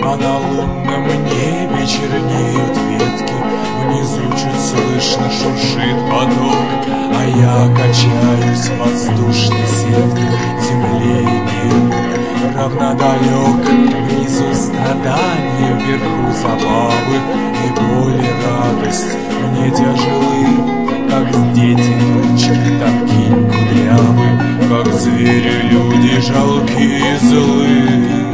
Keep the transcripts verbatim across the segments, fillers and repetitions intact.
А на лунном небе чернеют ветки, внизу чуть слышно шуршит поток, а я качаюсь в воздушной сетке, земле и небу равнодалек. Внизу страдания, вверху забавы, и боль и радость мне тяжелы, как дети тучи, тонкие кудрявы, как звери люди жалкие и злые.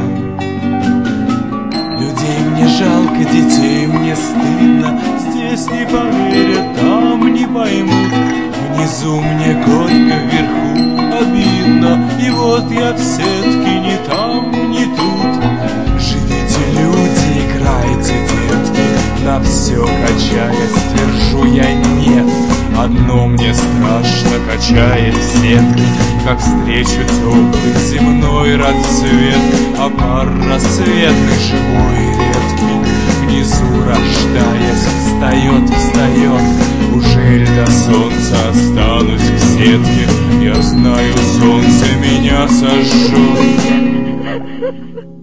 Людей мне жалко, детей мне стыдно, здесь не поверят, там не поймут. Внизу мне горько, вверху обидно, и вот я в сетке ни там, ни тут. Живите, люди, играйте, детки, на все качаясь, твержу я нет. Одно мне страшно, качаясь в сетке, как встречу теплый земной рассвет, а пар рассветный, живой и редкий, внизу рождаясь, встает, встает. Ужель до солнца останусь в сетке? Я знаю, солнце меня сожжет.